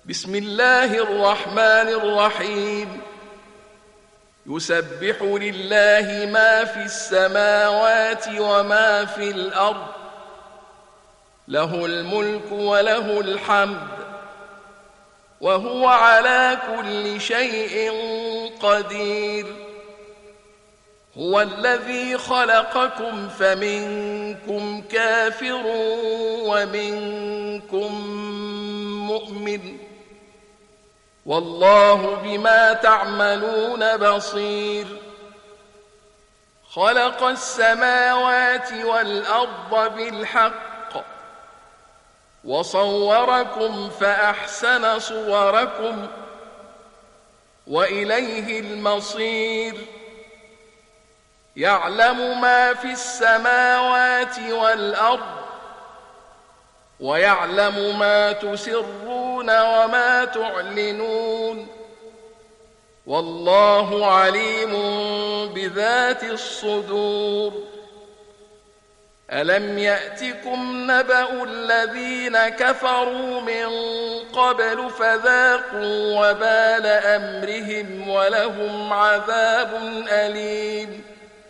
بسم الله الرحمن الرحيم. يسبح لله ما في السماوات وما في الأرض، له الملك وله الحمد، وهو على كل شيء قدير. هو الذي خلقكم فمنكم كافر ومنكم مؤمن، والله بما تعملون بصير. خلق السماوات والأرض بالحق وصوركم فأحسن صوركم وإليه المصير. يعلم ما في السماوات والأرض ويعلم ما تسرون وما تعلنون، والله عليم بذات الصدور. ألم يأتكم نبأ الذين كفروا من قبل فذاقوا وبال أمرهم ولهم عذاب أليم.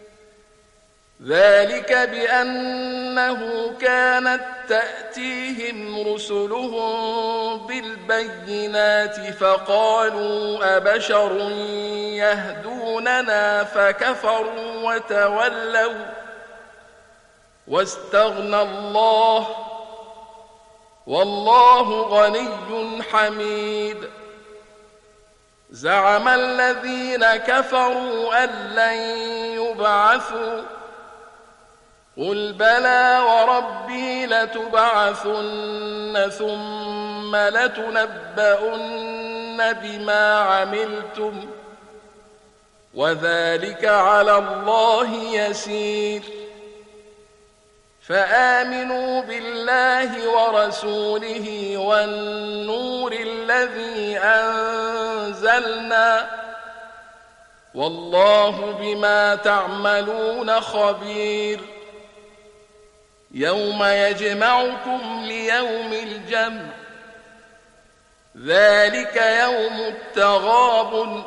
ذلك بأنه كانت تأتيهم رسلهم بالبينات فقالوا أبشر يهدوننا فكفروا وتولوا واستغنى الله، والله غني حميد. زعم الذين كفروا أن لن يبعثوا، قل بلى وربي لتبعثن ثم لتنبؤن بما عملتم، وذلك على الله يسير. فآمنوا بالله ورسوله والنور الذي أنزلنا، والله بما تعملون خبير. يوم يجمعكم ليوم الجمع، ذلك يوم التغابن.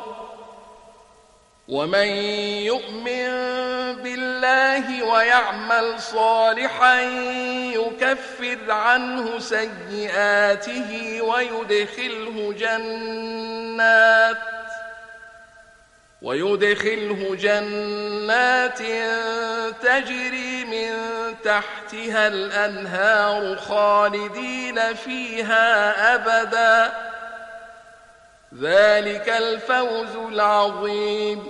ومن يؤمن بالله ويعمل صالحا يكفر عنه سيئاته ويدخله جنات تجري من تحتها الأنهار خالدين فيها أبدا، ذلك الفوز العظيم.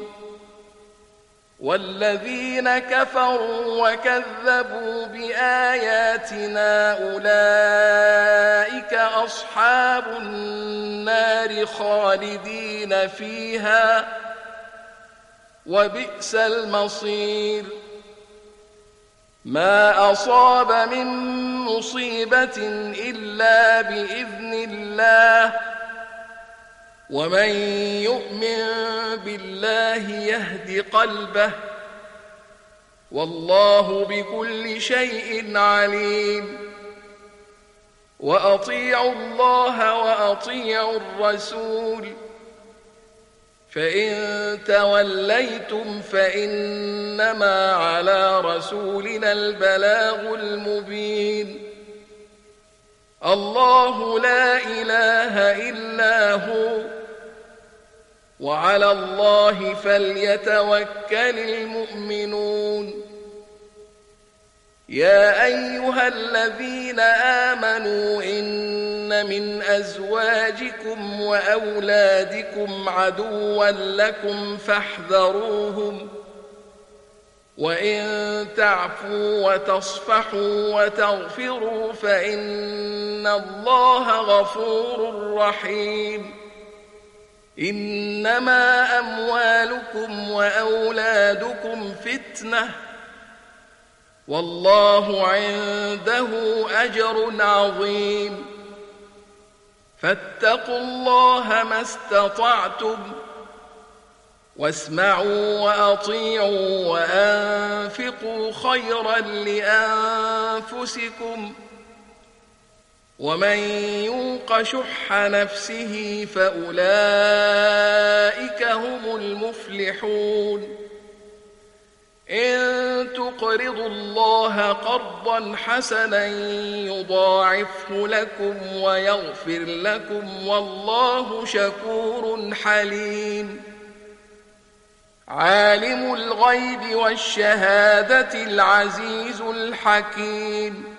والذين كفروا وكذبوا بآياتنا أولئك أصحاب النار خالدين فيها، وبئس المصير. ما أصاب من مصيبة إلا بإذن الله، ومن يؤمن بالله يهد قلبه، والله بكل شيء عليم. وأطيعوا الله وأطيعوا الرسول، فإن توليتم فإنما على رسولنا البلاغ المبين. الله لا إله إلا هو، وعلى الله فليتوكل المؤمنون. يا أيها الذين آمنوا إن من أزواجكم وأولادكم عدوا لكم فاحذروهم، وإن تعفوا وتصفحوا وتغفروا فإن الله غفور رحيم. إنما أموالكم وأولادكم فتنة، والله عنده أجر عظيم. فاتقوا الله ما استطعتم، واسمعوا وأطيعوا وأنفقوا خيرا لأنفسكم، ومن يوق شح نفسه فأولئك هم المفلحون إن تقرضوا الله قرضا حسنا يضاعفه لكم ويغفر لكم والله شكور حليم عالم الغيب والشهادة العزيز الحكيم